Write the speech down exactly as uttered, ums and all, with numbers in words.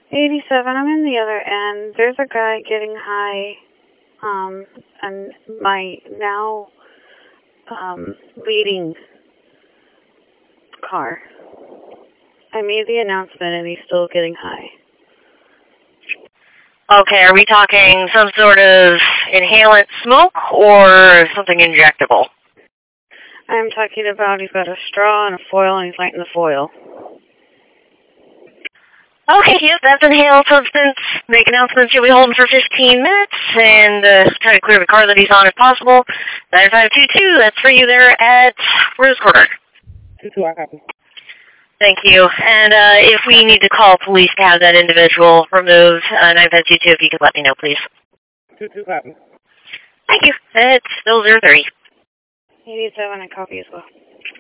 eighty-seven, I'm in the other end. There's a guy getting high, um, and my now, um, leading car. I made the announcement and he's still getting high. Okay, are we talking some sort of inhalant smoke or something injectable? I'm talking about he's got a straw and a foil and he's lighting the foil. Okay, yep, that's inhaled substance. Make announcements you'll be holding for fifteen minutes and uh, try to clear the car that he's on if possible. nine five two two, that's for you there at Rose Quarter. two two, I copy. Thank you. And uh, if we need to call police to have that individual removed, uh, nine five two two, if you could let me know, please. two two, copy. Thank you. It's still zero three. eighty-seven, I copy as well.